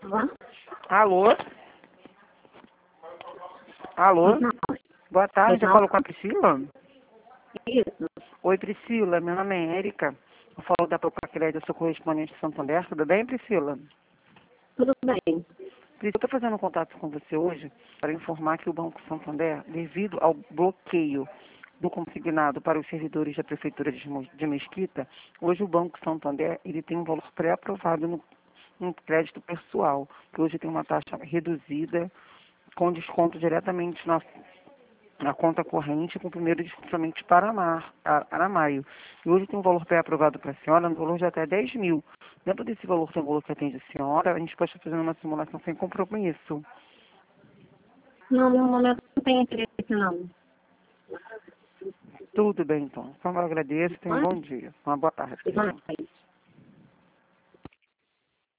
Alô? Alô? Alô? Não, Boa tarde, eu não. falo com a Priscila? Isso, Oi, Priscila, meu nome é Érica. Eu falo da Procacred, eu sou correspondente de Santander. Tudo bem, Priscila? tudo bem. Priscila, eu estou fazendo contato com você hoje para informar que o Banco Santander, devido ao bloqueio do consignado para os servidores da Prefeitura de Mesquita, hoje o Banco Santander ele tem um valor pré-aprovado no crédito pessoal, que hoje tem uma taxa reduzida, com desconto diretamente na conta corrente, com o primeiro descontamento para maio. E hoje tem um valor pré-aprovado para a senhora, no valor de até 10 mil. Dentro desse valor, tem um valor que atende a senhora, a gente pode estar fazendo uma simulação sem compromisso. Não, no momento não tem interesse, não. Tudo bem, então. Então, eu agradeço. Tenha um Mas, bom dia. Uma boa tarde. mas,